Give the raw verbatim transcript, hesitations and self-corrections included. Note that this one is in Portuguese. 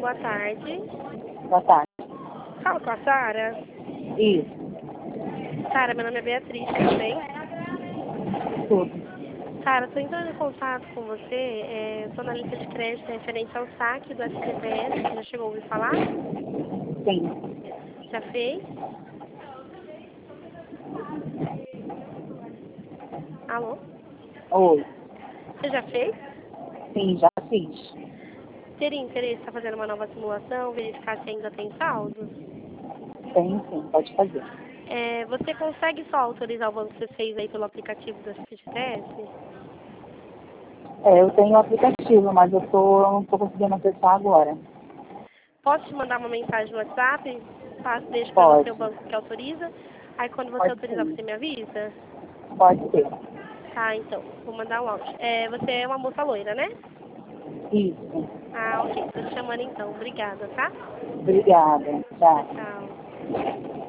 boa tarde. Boa tarde. Fala com a Sara. Isso, Sara, meu nome é Beatriz, tudo bem? tudo. Sara, estou entrando em contato com você. É, estou na lista de crédito referente ao saque do S C P S. Você já chegou a ouvir falar? Sim. Já fez? Alô? Oi. Você já fez? Sim, já fiz. Teria interesse em estar fazendo uma nova simulação, verificar se ainda tem saldo? Tem, sim, pode fazer. É, você consegue só autorizar o banco que você fez aí pelo aplicativo do S C P S? É, eu tenho o aplicativo, mas eu tô, eu não estou conseguindo acessar agora. Posso te mandar uma mensagem no WhatsApp? Passo, deixo para você o Pode. banco que autoriza. Aí quando você Pode autorizar, sim. você me avisa? Pode ser. Tá, então. Vou mandar um áudio. É, você é uma moça loira, né? Isso. Ah, ok. Tô te chamando então. Obrigada, tá? Obrigada. Tchau, Tchau. tchau.